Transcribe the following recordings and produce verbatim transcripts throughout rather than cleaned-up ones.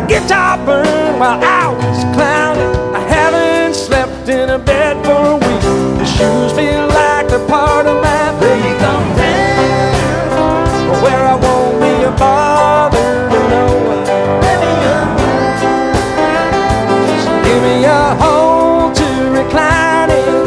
guitar burned while I was clowning. I haven't slept in a bed for a week. The shoes feel like they're part of my feet. I'm down where I won't be a bother to no one. Just give me a home to recline in.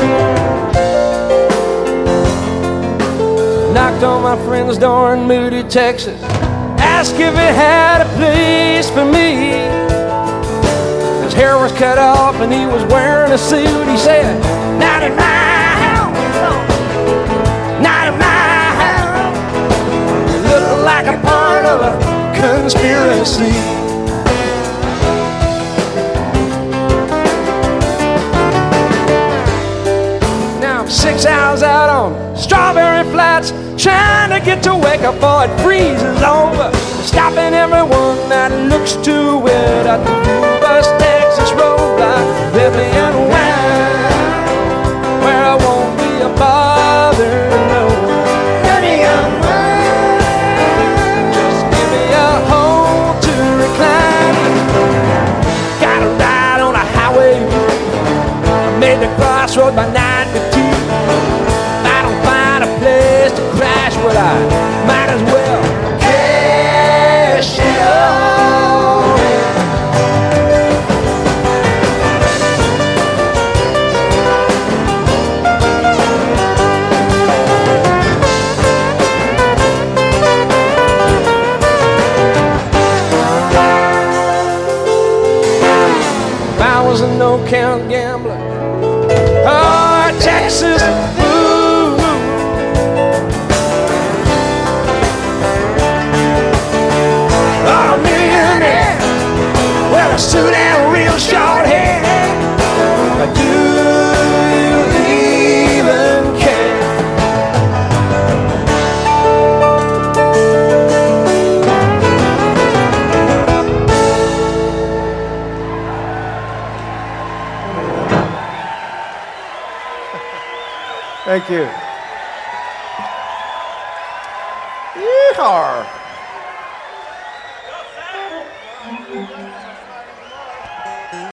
Knocked on my friend's door in Moody, Texas. Asked if he had a place for me. His hair was cut off and he was wearing a suit. He said, not in my house, not in my house. You look like a part of a conspiracy. Now I'm six hours out on Strawberry Flats, trying to get to Waco before it freezes over. Stopping everyone that looks too wet at the Bus Texas roadblock. Let me unwind where I won't be a bother to no one. Let me unwind. Just give me a home to recline. Got a ride on a highway. I made the crossroad by nine fifteen. I don't find a place to crash, but I might as well cash it all. If I was a no-count gambler or a Texas fool, or a millionaire with a suit and real short hair, but do you even care? Thank you. Yeehaw.